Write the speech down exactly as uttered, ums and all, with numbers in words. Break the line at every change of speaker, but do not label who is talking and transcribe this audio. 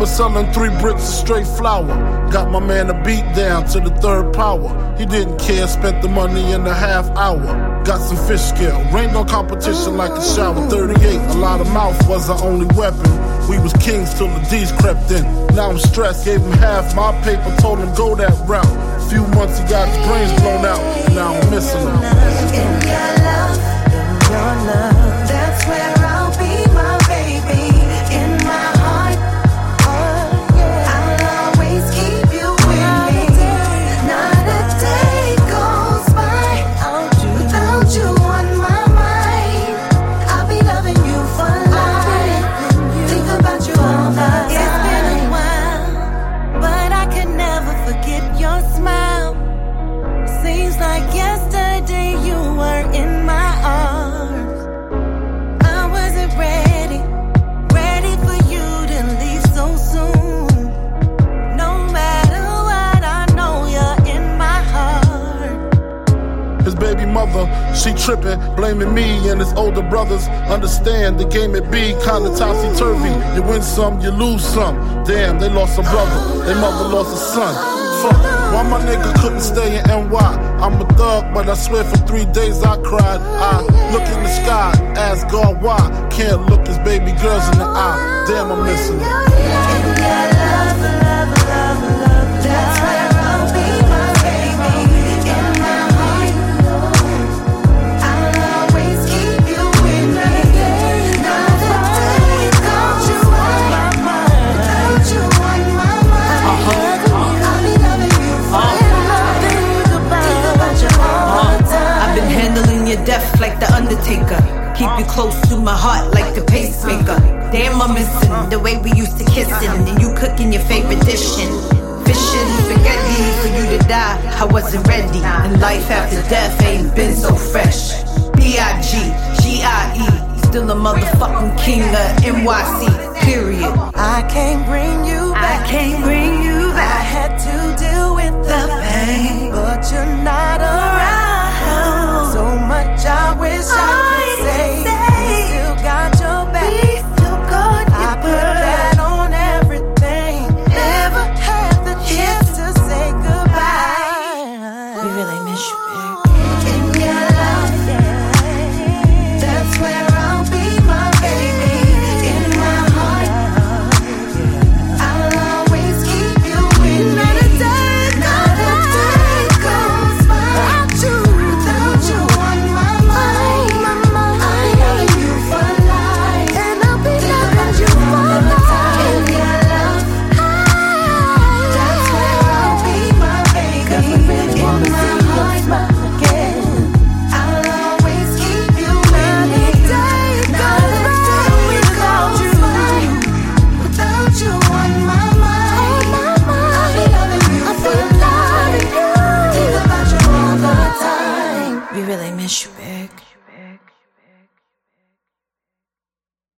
remember selling three bricks of straight flour. Got my man a beat down to the third power. He didn't care, spent the money in a half hour. Got some fish scale, rained on competition like a shower. thirty-eight, a lot of mouth was our only weapon. We was kings till the D's crept in. Now I'm stressed, gave him half my paper, told him go that route. Few months he got his brains blown out, now I'm missing him.
In your love, in your love, that's where I'll be, my baby. In my heart, oh, yeah. I'll always keep you with me. Not a day goes by without you on my mind. I'll be loving you for life. Think about you all the time. It's been a while, but I could never forget your smile. Seems like yesterday you were in my arms. I wasn't ready, ready for you to leave so soon. No matter what, I know you're in my heart.
His baby mother, she tripping, blaming me and his older brothers. Understand the game it be kinda topsy-turvy. You win some, you lose some. Damn, they lost a brother, their mother lost a son. Fuck, why my nigga couldn't stay in N Y? I'm a thug, but I swear for three days I cried. I look in the sky, ask God why. Can't look his baby girls in the eye. Damn, I'm missing it.
In your love, love, love, love, that's where I'll be, my baby. In my heart, I'll always keep you with me. Not a day goes you on my mind, without you on my mind. I'll be loving you forever. Think about you all the time.
I've been handling your death like the Undertaker. Keep you close to my heart like the pacemaker. Damn, I'm missing the way we used to kissing, and you cooking your favorite dishing. Fishing spaghetti for you to die, I wasn't ready. And life after death ain't been so fresh. B I G G I E, still a motherfucking king of N Y C, period.
I can't bring you back.
I can't bring you
I
back.
had to deal with the pain, but you're not around.